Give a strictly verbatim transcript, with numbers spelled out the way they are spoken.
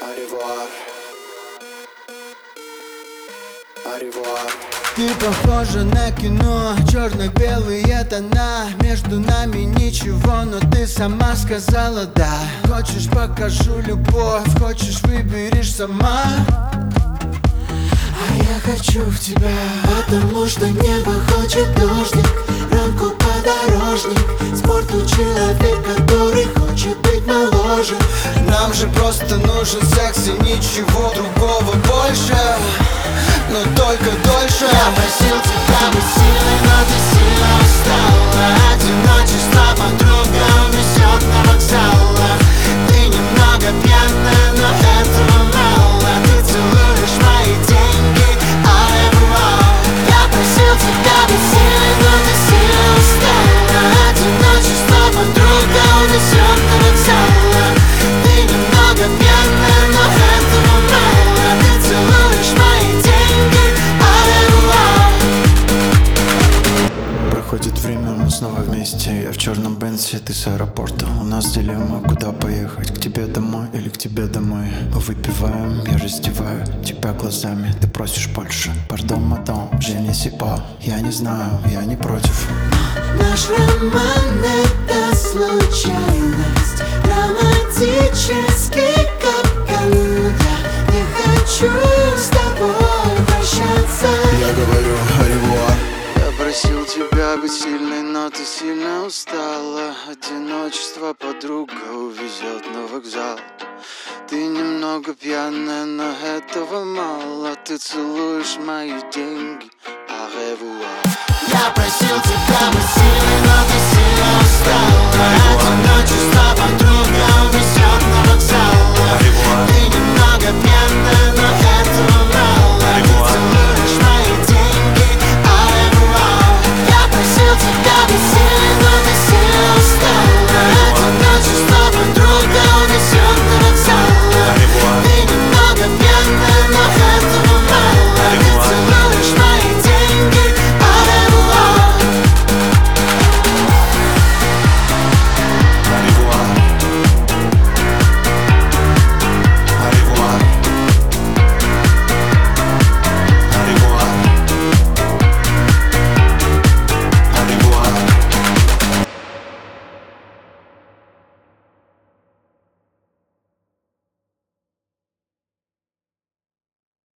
Аревуар. Аревуар. Ты похожа на кино, черно-белые тона. Между нами ничего, но ты сама сказала да. Хочешь, покажу любовь, хочешь, выберешь сама. А я хочу в тебя, потому что небо хочет дождик, рамку подорожник, спорту человек, который хочет быть моложе. Нам же просто нужен секс и ничего другого больше, но только дольше. Я просил тебя быть сильной, но ты сильно устала. Одиночество подруга унесет на вокзалах. Ты немного пьяная, но этого мало. Ты целуешь мои деньги, аревуар. Я просил тебя быть сильной, но ты сильно устала. Одиночество подруга унесет на вокзалах. Ты немного пьяная, но этого мало. Ты целуешь мои деньги, аревуар. Проходит время, мы снова вместе. Я в черном Бенце, ты с аэропорта. У нас дилемма, куда поехать, к тебе домой или к тебе домой. Мы выпиваем, я раздеваю тебя глазами. Ты просишь больше, пардон, мадам, je ne sais pas. Я не знаю, я не против. Наш роман — это случайность, романтический капкан. Я не хочу с тобой прощаться. Я говорю аревуар. Я просил тебя быть сильной, но ты сильно устала. Одиночество подруга увезет на вокзал. Ты немного пьяная, но этого мало. Ты целуешь мои деньги, аревуар. Я просил тебя быть сильной, но ты сильно устала.